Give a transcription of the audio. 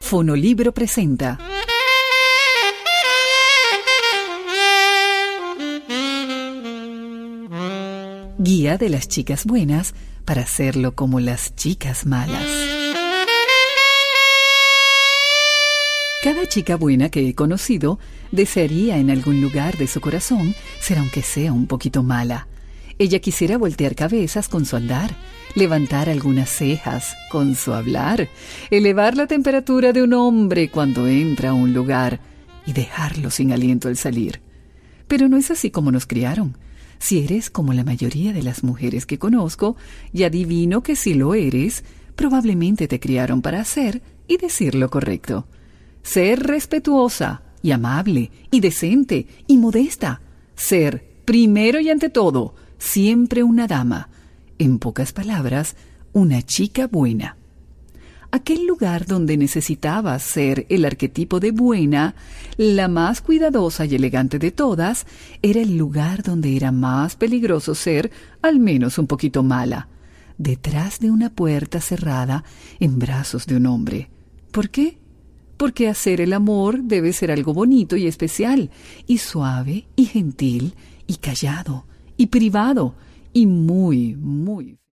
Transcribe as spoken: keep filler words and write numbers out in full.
Fonolibro presenta Guía de las chicas buenas para hacerlo como las chicas malas. Cada chica buena que he conocido desearía en algún lugar de su corazón ser aunque sea un poquito mala. Ella quisiera voltear cabezas con su andar, levantar algunas cejas con su hablar, elevar la temperatura de un hombre cuando entra a un lugar y dejarlo sin aliento al salir. Pero no es así como nos criaron. Si eres como la mayoría de las mujeres que conozco, y adivino que si lo eres, probablemente te criaron para hacer y decir lo correcto. Ser respetuosa y amable y decente y modesta. Ser, primero y ante todo, siempre una dama. En pocas palabras, una chica buena. Aquel lugar donde necesitabas ser el arquetipo de buena, la más cuidadosa y elegante de todas, era el lugar donde era más peligroso ser al menos un poquito mala, detrás de una puerta cerrada en brazos de un hombre. ¿Por qué? Porque hacer el amor debe ser algo bonito y especial, y suave, y gentil, y callado, y privado, y muy, muy